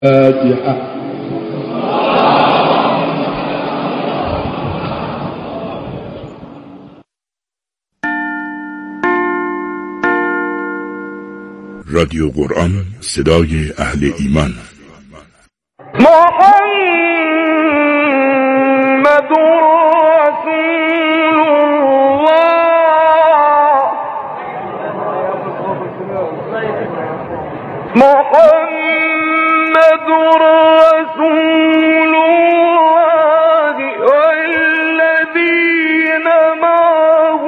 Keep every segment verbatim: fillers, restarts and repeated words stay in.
فاتحة. رادیو قرآن، صدای اهل ایمان. محمد رسول الله، محمد رسول الله والذين معه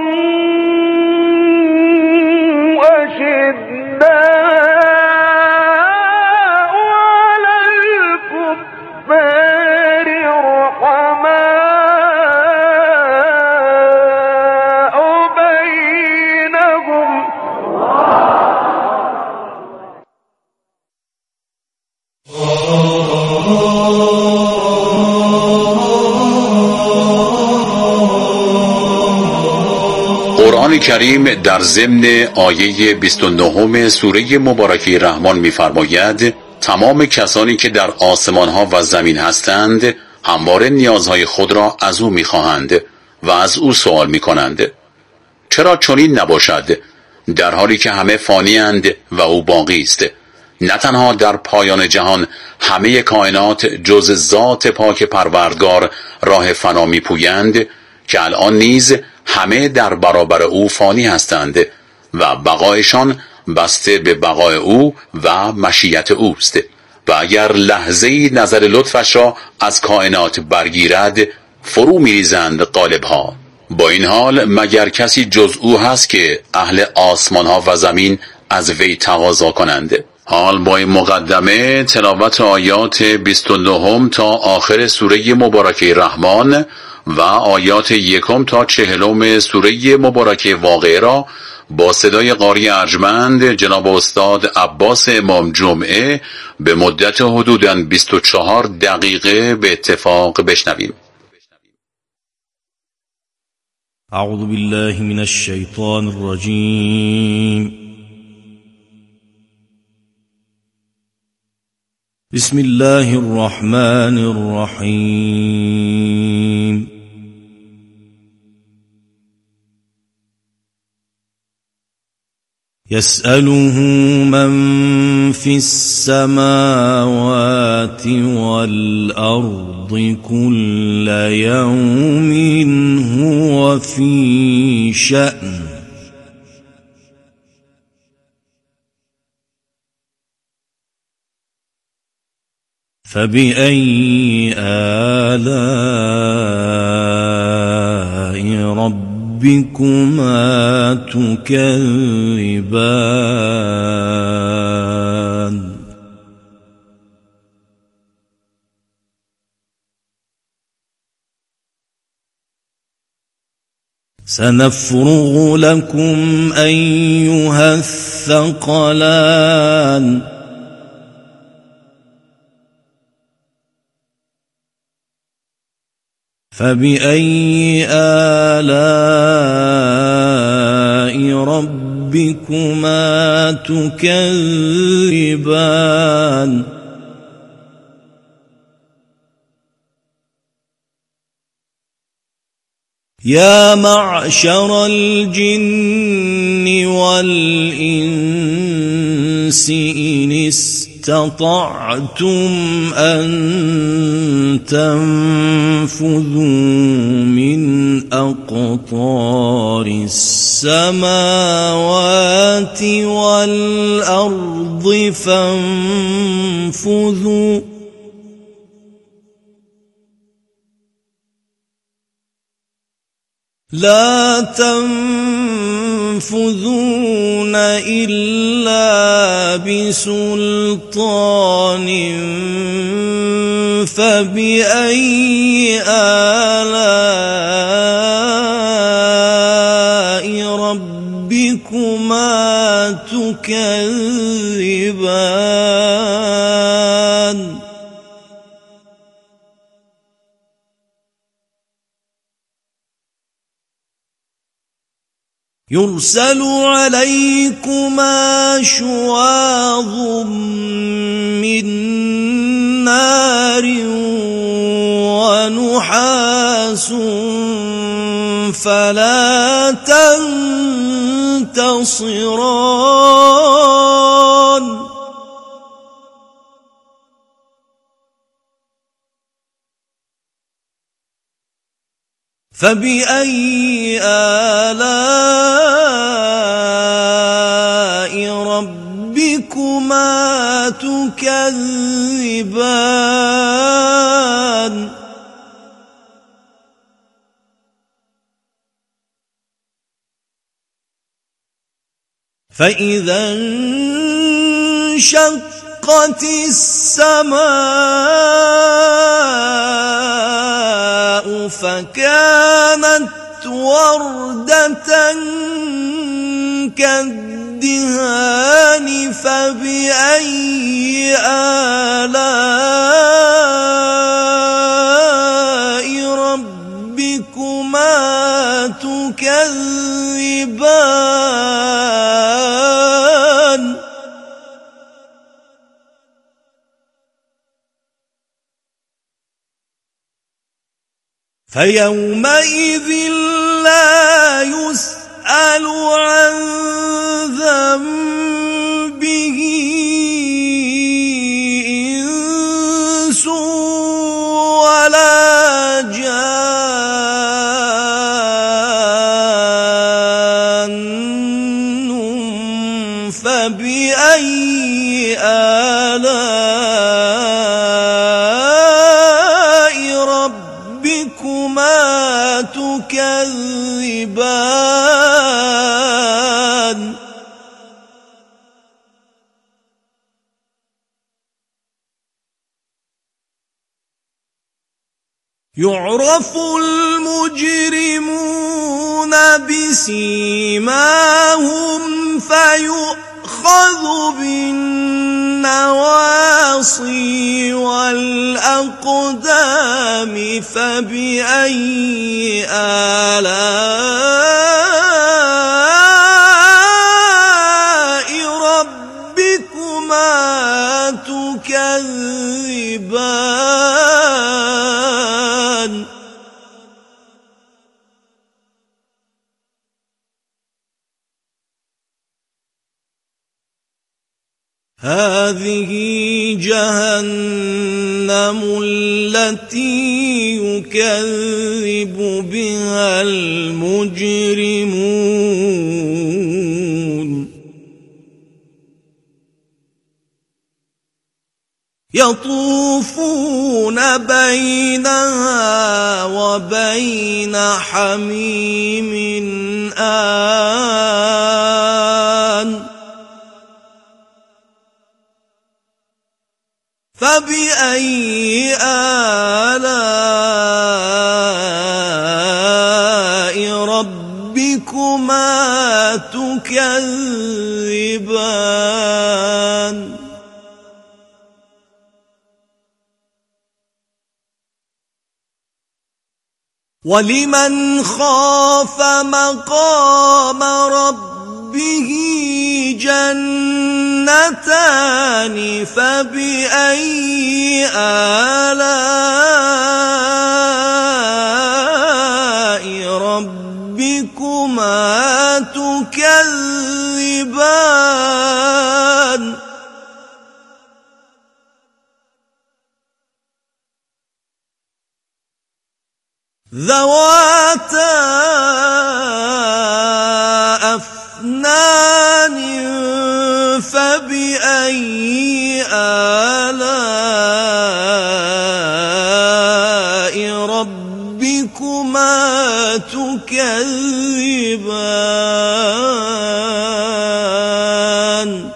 أشداء على الكفار رحماء بينهم. قرآن کریم در ضمن آیه بیست و نه سوره مبارکه رحمان می‌فرماید تمام کسانی که در آسمان‌ها و زمین هستند همواره نیازهای خود را از او می‌خواهند و از او سوال می‌کنند. چرا چنین نباشد در حالی که همه فانی‌اند و او باقی است؟ نه تنها در پایان جهان همه کائنات جز ذات پاک پروردگار راه فنا می‌پویند که الان نیز همه در برابر او فانی هستند و بقایشان بسته به بقای او و مشیت اوست و اگر لحظه‌ای نظر لطفش را از کائنات برگیرد فرو می‌ریزند قالب‌ها. با این حال مگر کسی جز او هست که اهل آسمان‌ها و زمین از وی تقاضا کنند؟ حال با این مقدمه تلاوت آیات بیست و نه تا آخر سوره مبارکه رحمان و آیات یکم تا چهلم سوره مبارکه واقعه را با صدای قاری ارجمند جناب استاد عباس امام جمعه به مدت حدوداً بیست و چهار دقیقه به اتفاق بشنویم. اعوذ بالله من الشیطان الرجیم. بسم الله الرحمن الرحیم. يسأله من في السماوات والأرض كل يوم هو في شأن فبأي آلاء ربكما تكذبان سنفرغ لكم أيها الثقلان فبأي آلاء ربكما تكذبان يا معشر الجن والإنس إن استطعتم أن تنفذوا من أقطار السماوات والأرض فانفذوا لا تنفذون إلا بسلطان فبأي آلاء ربكما تكذبان يرسل عليكما شواظ من نار ونحاس فلا تنتصران فبأي آلاء ربكما تكذبان فإذا انشقت السماء فكانت وردة كالدهان فبأي آلاء ربكما تكذبان فيومئذ لا يسأل عن ذنبه إنس ولا جان فبأي آلاء ربكما تكذبان يعرف المجرمون بسيماهم فيؤخذ بالنواصي والأقدام فبأي آلاء ربكما تكذبان هذه جهنم التي يكذب بها المجرمون يطوفون بينها وبين حميم آن فبأي آلاء ربكما تكذبان ولمن خاف مقام ربه جنتان فبأي آلاء ربكما تكذبان ذواتا أفنان فبأي آلاء ربكما تكذبان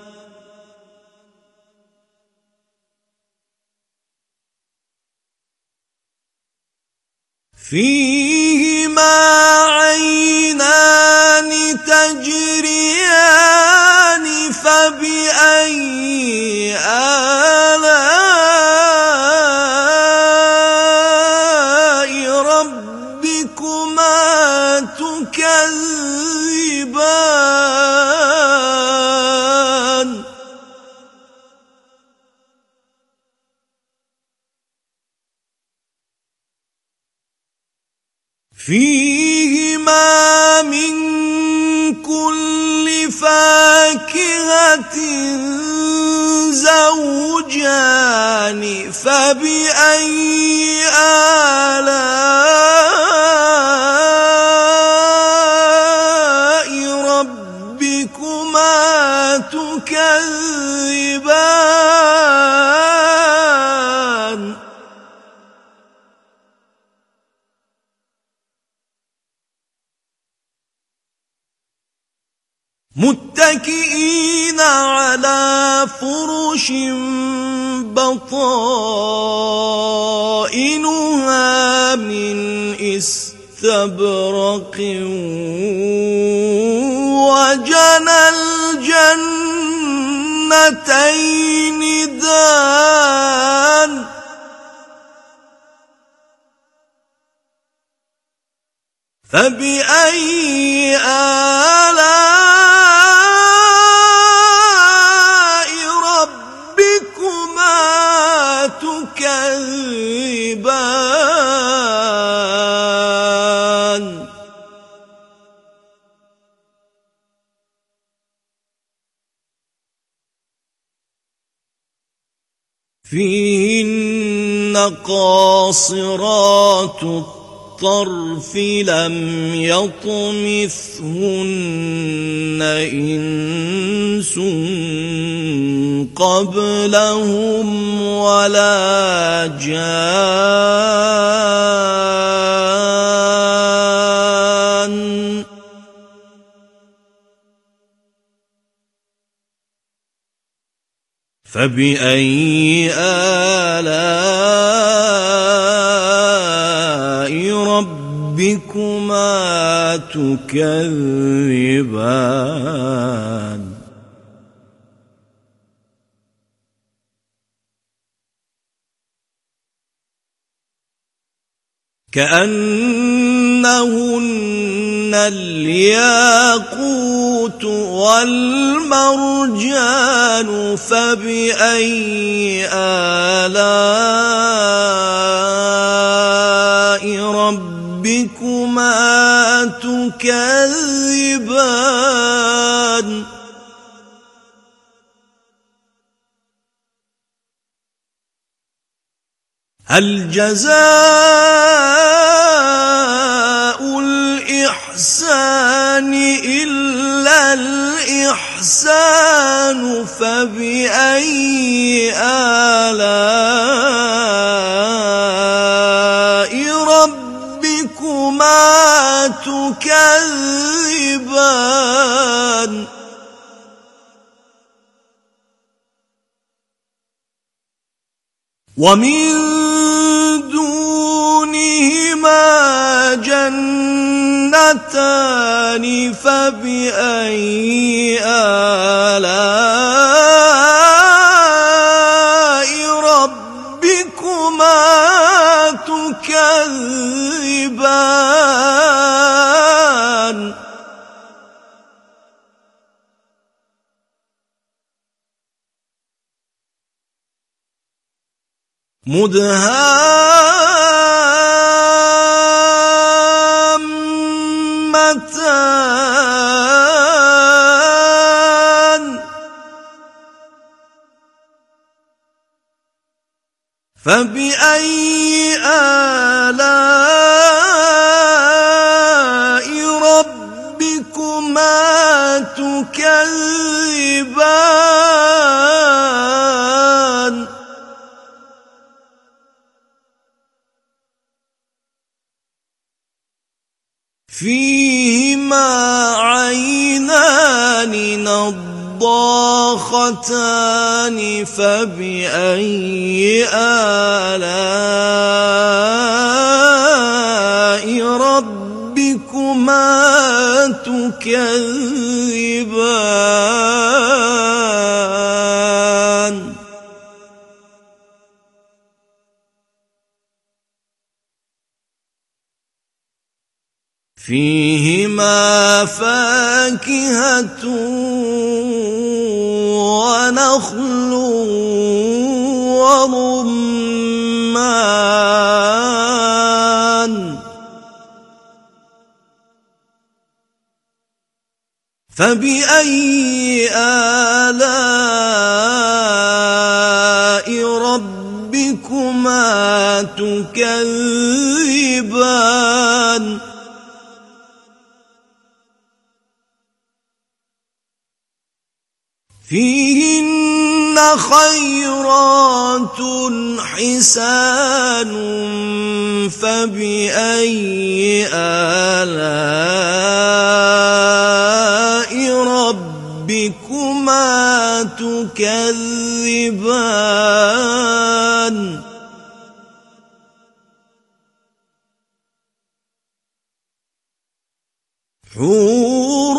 فيهما عينان تجريان فبأي آلاء ربكما تكذبان فيهما من كل فاكهة زوجان فبأي آلاء ربكما تكذبان متكئين على فرش بطائنها من استبرق وجنى الجنتين دان فبأي آلاء ربكما تكذبان فيهن قاصرات الطرف لم يطمثهن إنس قبلهم ولا جان فبأي آلاء ربكما تكذبان كأنهن الياقوت والمرجان فبأي آلاء ربكما تكذبان هل جزاء الإحسان إلا الإحسان فبأي آلاء ربكما تكذبان ومن دونهما جنتان فبأي آلاء ربكما تكذبان مدهامتان فبأي آلاء ربكما تكذبان فيهما عينان نضاختان فبأي آلاء ربكما تكذبان فيهما فاكهة ونخل ورمان فبأي آلاء ربكما تكذبان فيهن خيرات حسان فبأي آلاء ربكما تكذبان حور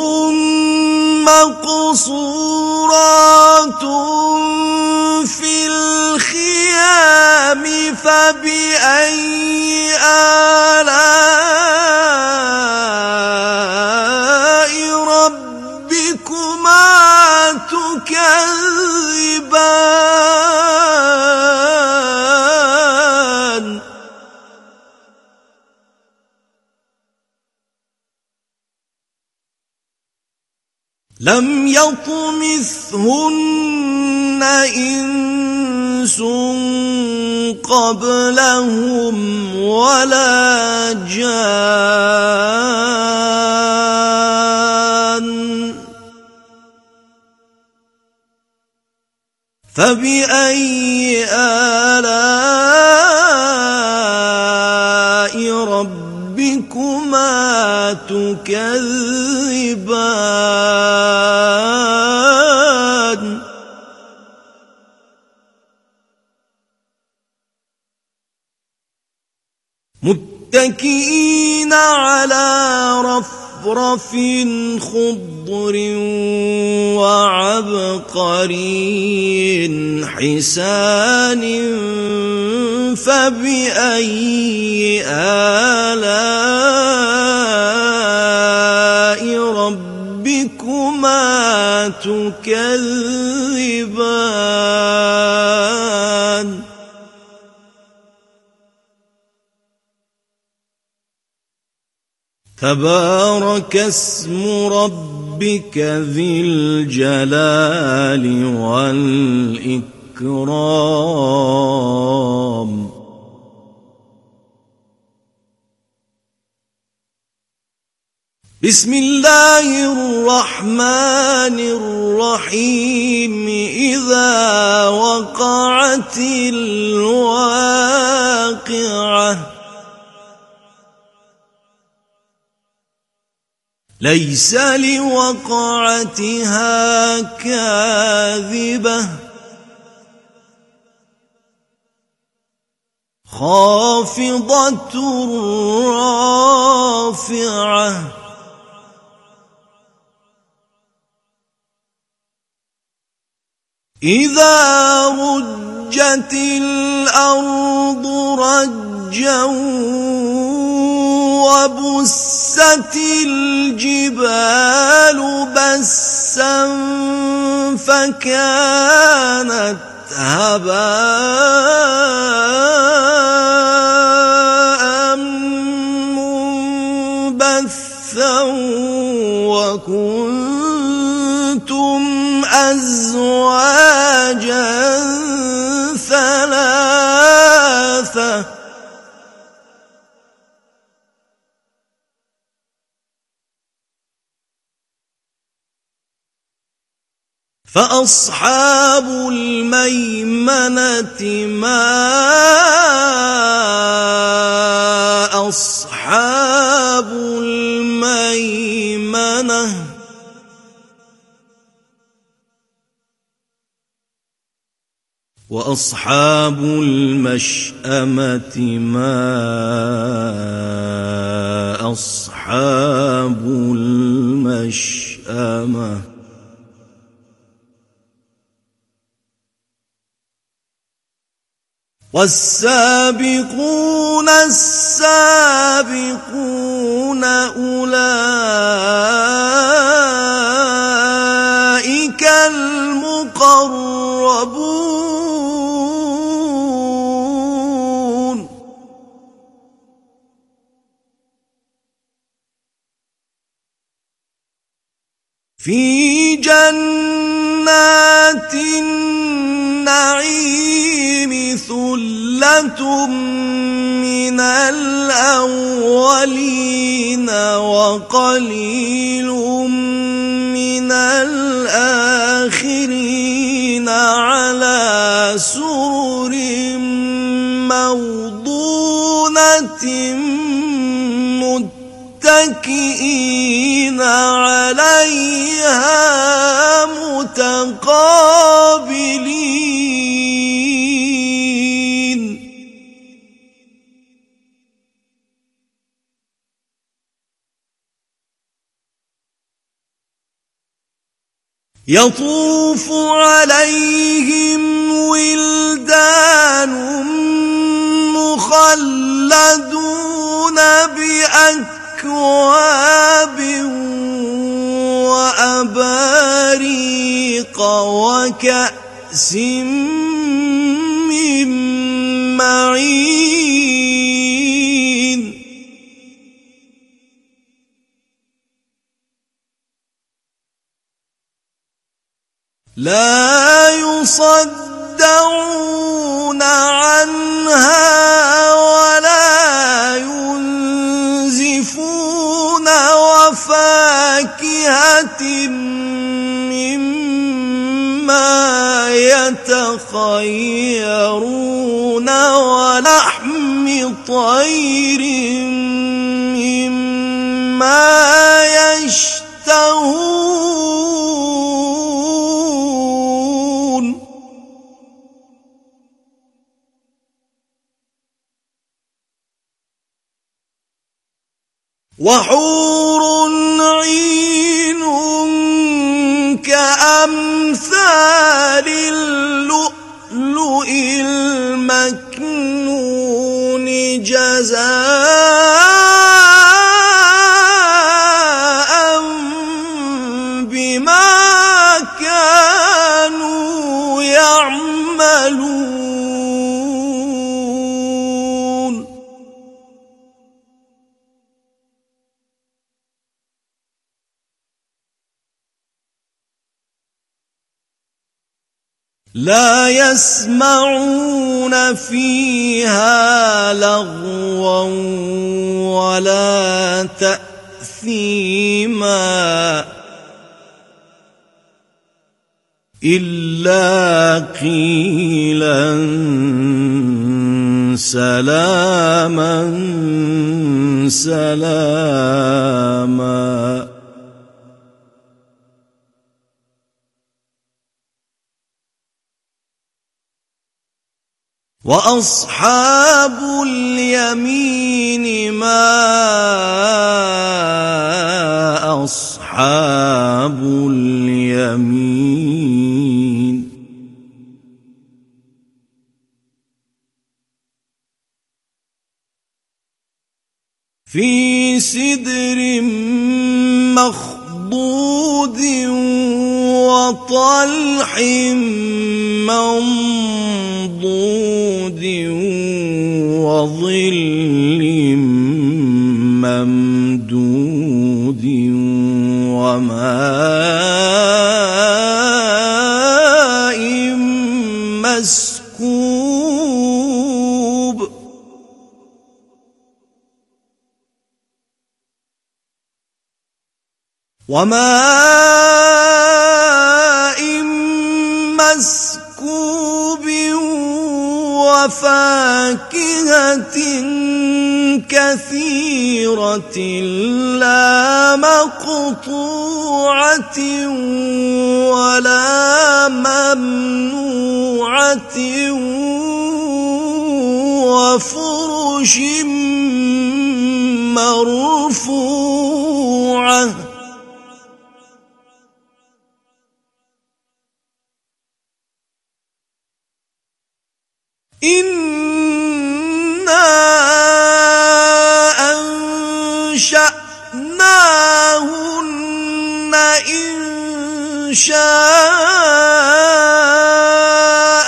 مقصورات في الخيام فبأي آلاء ربكما تكذبان لم يطمثهن إنس قبلهم ولا جان فبأي آلاء ربكما تكذبان متكئين على رفرف خضر وعبقري حسان فبأي آلاء ربكما تكذبان تبارك اسم ربك ذي الجلال والإكرام بسم الله الرحمن الرحيم إذا وقعت الواقعة ليس لوقعتها كاذبة خافضة رافعة إذا رجت الأرض رجا وبست الجبال بسا فكانت هباء منبثا وكنتم أزواجا ثلاثة فأصحاب الميمنة ما أصحاب الميمنة وأصحاب المشأمة ما أصحاب المشأمة والسابقون السابقون أولئك المقربون في جنات النعيم ثلة من الأولين وقليل من الآخرين على سرر موضونة متكئين عليها متقابلين يطوف عليهم ولدان مخلدون بأكواب وأباريق وكأس من معين لا يصدعون عنها ولا ينزفون وفاكهة مما يتخيرون ولحم طير مما يشتهون وحور عين كأمثال اللؤلؤ المكنون جزاء بما كانوا يعملون لا يسمعون فيها لغوا ولا تأثيما إلا قيلا سلاما سلاما وأصحاب اليمين ما أصحاب اليمين في سدر مخضود وطلح منضود وظل ممدود وماء مسكوب وماء مسكوب وفاكهة كثيرة لا مقطوعة ولا ممنوعة وفرش مرفوعة إنا أنشأناهن إنشاء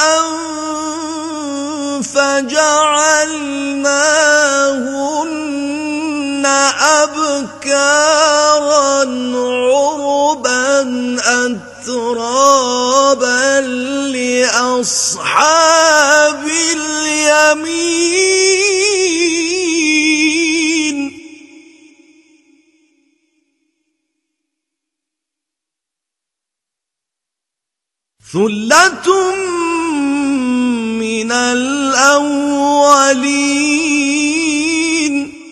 فجعلناهن أبكارا عربا أترابا لأصحاب اليمين ثلة من الأولين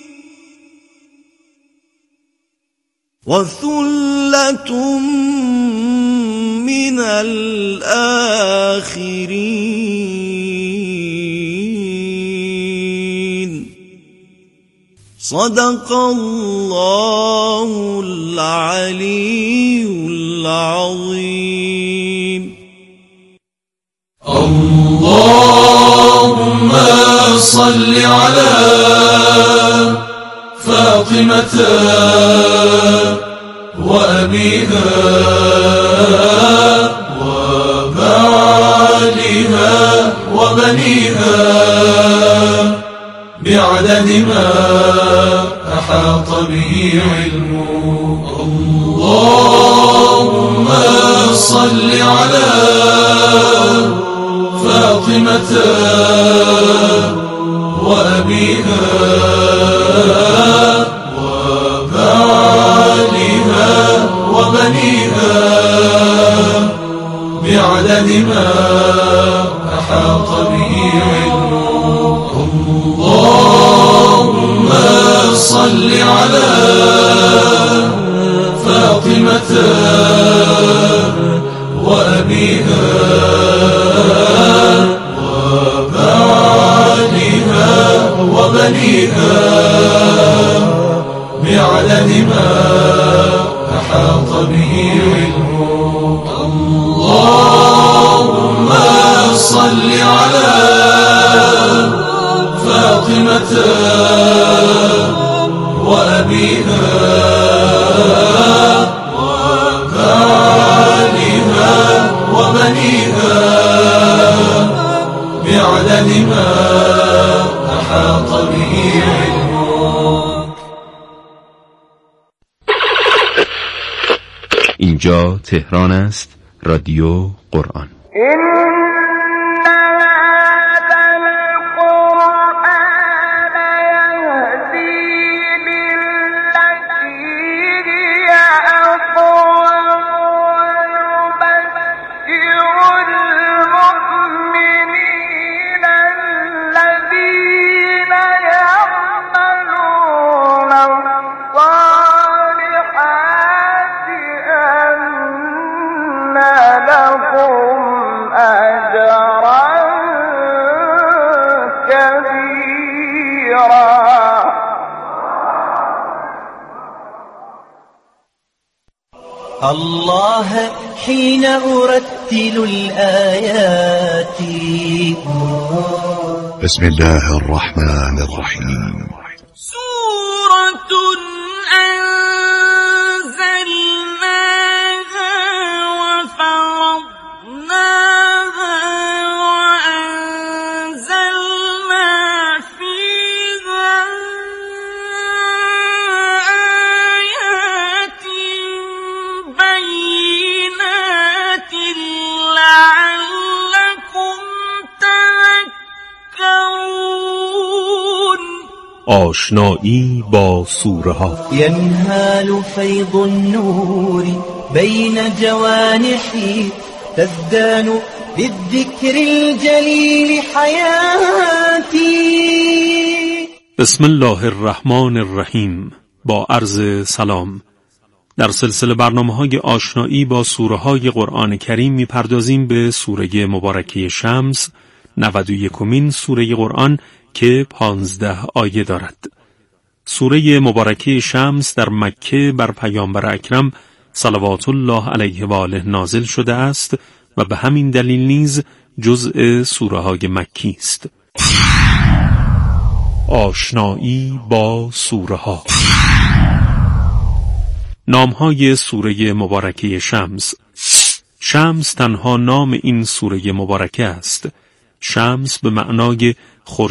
وثلة من الآخرين صدق الله العلي العظيم. اللهم صل على فاطمة وأبيها وبعلها وبنيها بعدد ما أحاط به علمه. اللهم صل على فاطمة وأبيها وبعلها وبنيها بعدد ما أحاط به علمه. اللهم صل على فاطمة وأبيها وبعلها وبنيها بعدد ما أحاط به علمه. اللهم صل على فاطمة وأبيها وبعلها وبنيها بعدد ما أحاط به علمه. اینجا تهران است، رادیو قرآن. الله حين أرتل الآيات. بسم الله الرحمن الرحيم. سورة أنزلناها وفرضناها وأنزلنا فيها آيات بينات لعلكم تذكرون. آشنایی با سوره ها. ينهال فيض النور بين جوانحي تزدان بالذكر الجليل حياتي. بسم الله الرحمن الرحیم. با عرض سلام. در سلسله برنامه‌های آشنایی با سوره‌های قرآن کریم می‌پردازیم به سوره مبارکه شمس، نود و یکمین سوره قرآن که پانزده آیه دارد. سوره مبارکه شمس در مکه بر پیامبر اکرم صلوات الله علیه و آله نازل شده است و به همین دلیل نیز جزء سوره‌های مکی است. آشنایی با سوره‌ها. نام‌های سوره مبارکه شمس. شمس تنها نام این سوره مبارکه است. شمس به معنای خورشید